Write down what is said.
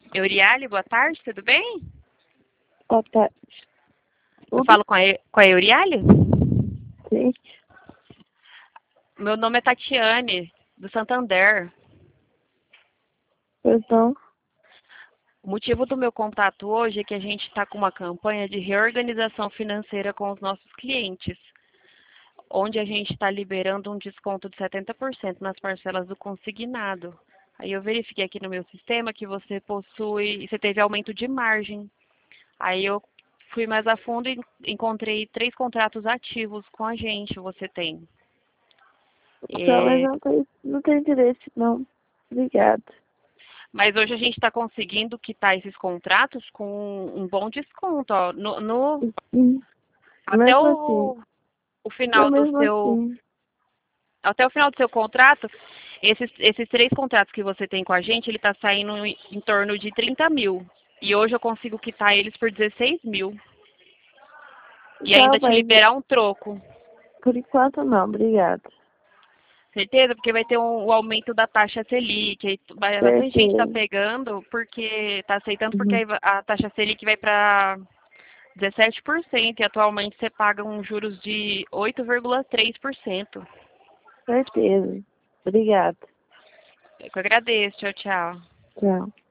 Euriale, boa tarde, tudo bem? Boa tarde. Eu falo com a Euriale? Sim. Meu nome é Tatiane, do Santander. Pois não. O motivo do meu contato hoje é que a gente está com uma campanha de reorganização financeira com os nossos clientes, onde a gente está liberando um desconto de 70% nas parcelas do consignado. Aí eu verifiquei aqui no meu sistema que você teve aumento de margem. Aí eu fui mais a fundo e encontrei 3 contratos ativos com a gente, você tem. Não, mas É, não tem interesse, não. Obrigada. mas hoje a gente está conseguindo quitar esses contratos com um bom desconto, ó. Sim. Até Mesmo assim. o Não, final do mesmo seu, assim. até o final do seu contrato, esses 3 contratos que você tem com a gente, ele está saindo em torno de 30 mil. E hoje eu consigo quitar eles por 16 mil. E Tá, ainda te mas liberar um troco. por enquanto não, obrigada. Certeza? Porque vai ter o aumento da taxa Selic. Aí bastante gente está Certeza. pegando porque está aceitando porque Uhum. aí a taxa Selic vai para 17% e atualmente você paga uns juros de 8,3%. Certeza. Obrigada. Eu que agradeço. Tchau, tchau. Tchau.